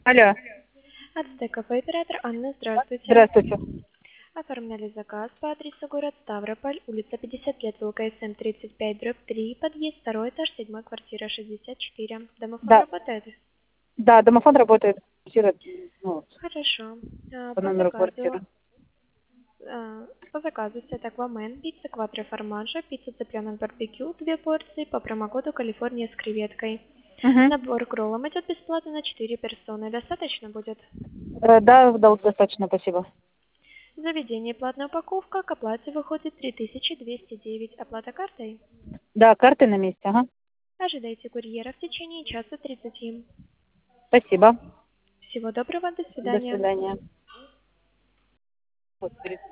Алло, От ДКП оператор Анна, здравствуйте. здравствуйте. Оформляли заказ по адресу город Ставрополь, улица 50 лет, ВЛКСМ 35/3, подъезд, второй этаж, 7 квартира 64. Домофон Да, работает? да, домофон работает. Квартира, ну, Хорошо. по номеру квартиры. По заказу сет Аквамен, пицца кватро формаджо, пицца цыпленок барбекю, 2 порции по промокоду Калифорния с креветкой. Угу. Набор к роллам идет бесплатно на 4 персоны. Достаточно будет? Да, да, достаточно, спасибо. Заведение платная упаковка, к оплате выходит 3209. Оплата картой? Да, карты на месте, ага. Ожидайте курьера в течение часа 30. Спасибо. Всего доброго, до До свидания. свидания. Вот,